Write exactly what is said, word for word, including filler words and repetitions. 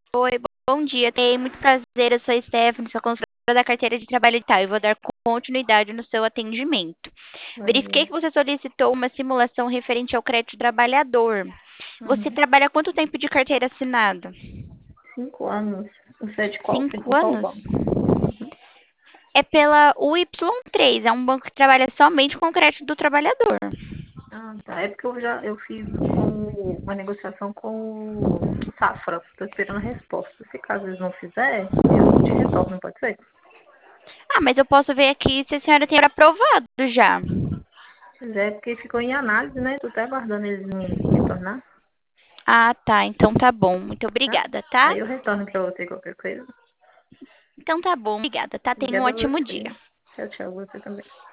Oi, bom dia. Tenho muito prazer. Eu sou a Stephanie, sou consultora da carteira de trabalho digital e vou dar continuidade no seu atendimento. Bom Verifiquei dia. que você solicitou uma simulação referente ao crédito trabalhador. Você Uhum. trabalha há quanto tempo de carteira assinada? Cinco anos. Você é de qual? Cinco Em qual anos? banco? Uhum. É pela U Y três, é um banco que trabalha somente com crédito do trabalhador. Ah, tá. É porque eu já eu fiz com o- uma negociação com o Safra. Estou esperando a resposta. Se caso eles não fizer, eu te retorno, pode ser? Ah, mas eu posso ver aqui se a senhora tem aprovado já. Se é porque ficou em análise, né? Tô até aguardando eles me retornar, Ah, tá. Então tá bom. Muito tá? obrigada, tá? Aí eu retorno para você qualquer coisa. Então tá bom. Obrigada, tá? Tenha um Obrigada a ótimo você. dia. Tchau, tchau. Você também.